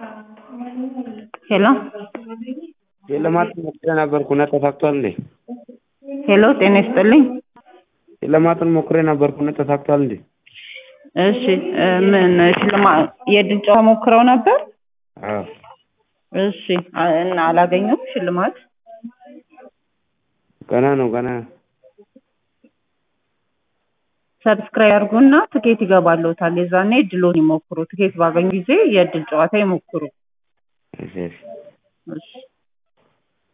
ሄሎ የለማት ሞክሬ ነበርኩ እና ተሳክቷል እንዴ? ሄሎ ጤና ይስጥልኝ። የለማትን ሞክሬ ነበርኩ እና ተሳክቷል እንዴ? እሺ ምን የድል ጨዋታ ሞክረው ነበር? አዎ። እሺ እና አላገኙም ሽልማት? ገና ነው ገና። ሰብስክራይብ አድርጉና ትኬት ይገባልዎታል። የዛኔ እድልዎን ይሞክሩ። ትኬት ባገኙ ጊዜ የእድል ጨዋታ ይሞክሩ። እሺ። እሺ